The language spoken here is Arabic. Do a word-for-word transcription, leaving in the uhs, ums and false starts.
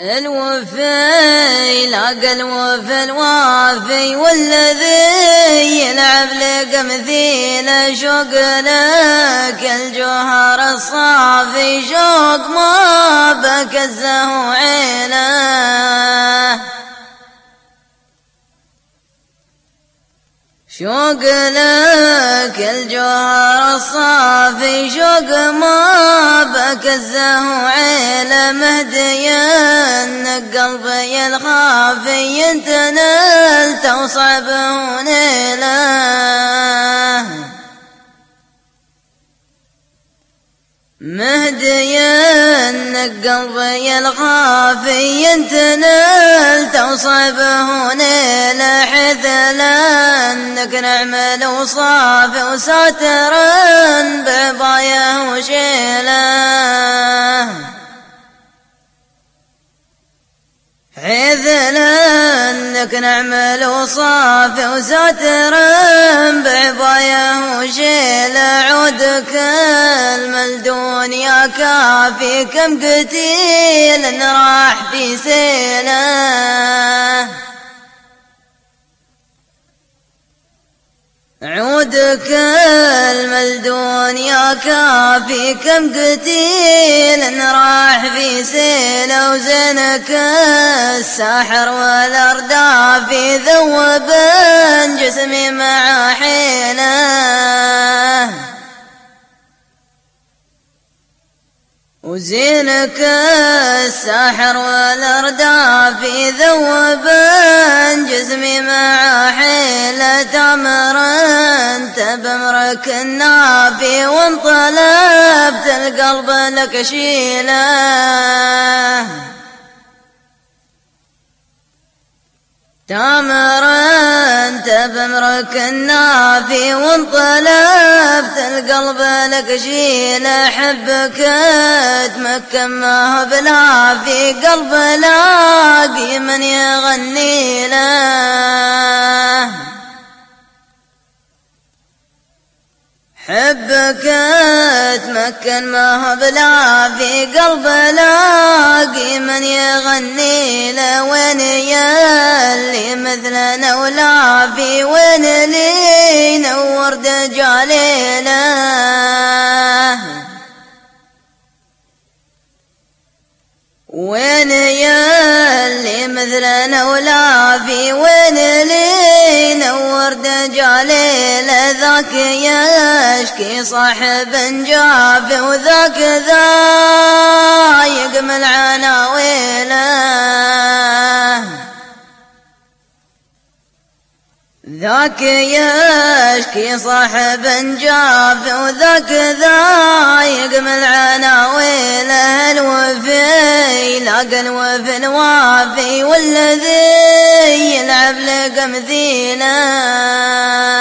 الوفي لاقى الوفي الوافي والذي يلعب لك مثيل شوق لك الجوهر الصافي شوق ما بكزه عينه شوق لك الجوهر الصافي شوق ما بكزه عيله مهديا قلبي الخافي انت نلت وصعبه نيله مهديا قلبي الخافي انت نلت وصعبه نيله حيث لانك نعمل وصافي وساترا بعبايه وشيله حيث لانك نعمل وصافي وساترا بعبايه وشيله عودك الملدون يا كافي كم قتيل راح في سيله عودك الملدون يا كافي كم قتيل راح في سيله وزنك الساحر والاردافي ذوب جسمي مع حيله وزينك الساحر والاردافي ذوب جسمي مع حيله تمرا بامرك النافي وانطلبت القلب لك شيله تامرا بامرك النافي وانطلبت القلب لك شيله حبك تمكن ما هو بلا في قلب لاقي من يغني له حبك تمكن ما هو بلا في قلب لاقي من يغني له وين يلي مثلنا ولا في وين لي نور دجاليله وين يلي مثلنا ولا في وين لي نور دجاليله ذاك يشكي صاحب جافي وذاك ذايق من عناويله ذاك يشكي صاحب جافي وذاك ذايق من عناويله الوفي لاقى الوفي الوافي والذي يلعب لك مثيله